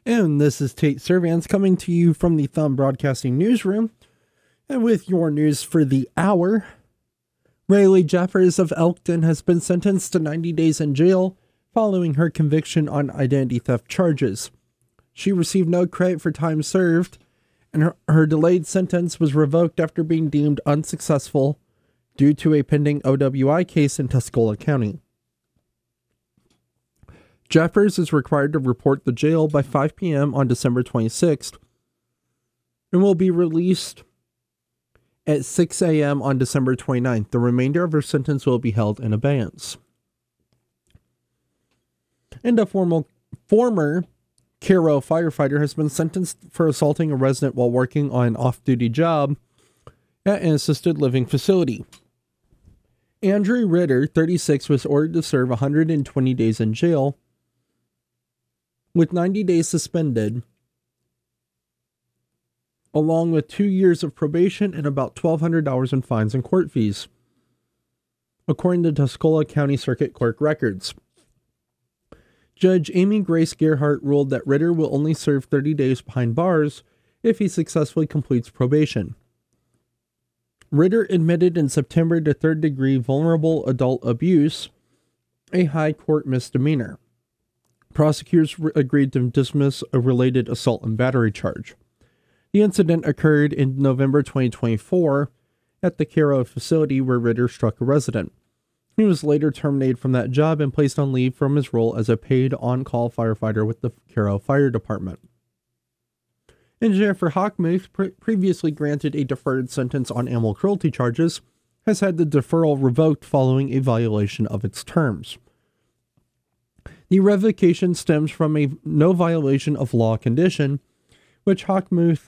And this is Tate Servants coming to you from the Thumb Broadcasting Newsroom. And with your news for the hour, Rayleigh Jeffers of Elkton has been sentenced to 90 days in jail following her conviction on identity theft charges. She received no credit for time served, and her delayed sentence was revoked after being deemed unsuccessful due to a pending OWI case in Tuscola County. Jeffers is required to report the jail by 5 p.m. on December 26th and will be released at 6 a.m. on December 29th. The remainder of her sentence will be held in abeyance. And a former Cairo firefighter has been sentenced for assaulting a resident while working on an off-duty job at an assisted living facility. Andrew Ritter, 36, was ordered to serve 120 days in jail, with 90 days suspended, along with 2 years of probation and about $1,200 in fines and court fees, according to Tuscola County Circuit Clerk records. Judge Amy Grace Gerhardt ruled that Ritter will only serve 30 days behind bars if he successfully completes probation. Ritter admitted in September to third-degree vulnerable adult abuse, a high court misdemeanor. Prosecutors agreed to dismiss a related assault and battery charge. The incident occurred in November 2024 at the Cairo facility where Ritter struck a resident. He was later terminated from that job and placed on leave from his role as a paid on-call firefighter with the Cairo Fire Department. And Jennifer Hockmuth, previously granted a deferred sentence on animal cruelty charges, has had the deferral revoked following a violation of its terms. The revocation stems from a no violation of law condition, which Hockmuth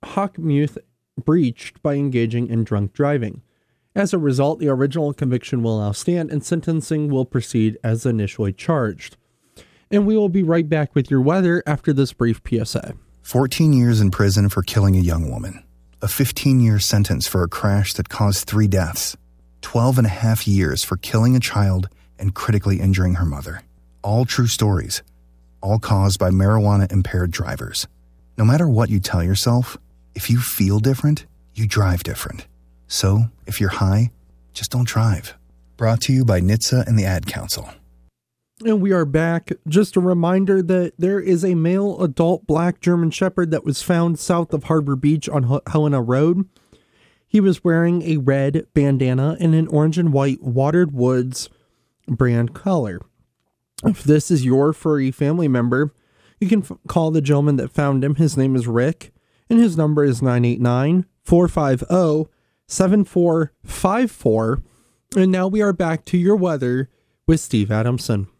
breached by engaging in drunk driving. As a result, the original conviction will now stand and sentencing will proceed as initially charged. And we will be right back with your weather after this brief PSA. 14 years in prison for killing a young woman. A 15-year sentence for a crash that caused 3 deaths. 12 and a half years for killing a child and critically injuring her mother. All true stories. All caused by marijuana-impaired drivers. No matter what you tell yourself, if you feel different, you drive different. So, if you're high, just don't drive. Brought to you by NHTSA and the Ad Council. And we are back. Just a reminder that there is a male adult black German Shepherd that was found south of Harbor Beach on Helena Road. He was wearing a red bandana and an orange and white Watered Woods brand collar. If this is your furry family member, you can call the gentleman that found him. His name is Rick, and his number is 989-450-7454. And now we are back to your weather with Steve Adamson.